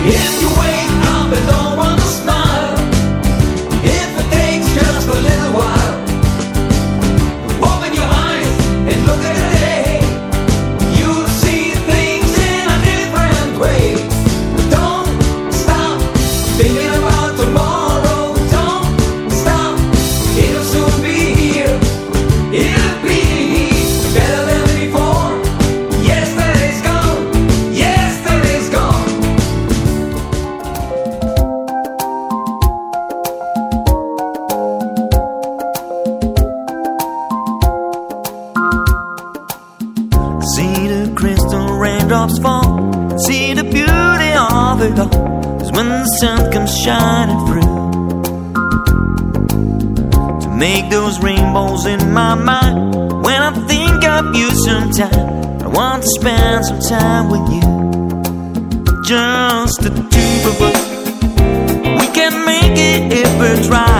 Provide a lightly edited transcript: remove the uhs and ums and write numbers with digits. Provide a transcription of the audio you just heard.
raindrops fall, see the beauty of it all, 'cause when the sun comes shining through, to make those rainbows in my mind, when I think of you sometime, I want to spend some time with you, just the two of us. We can make it if we try.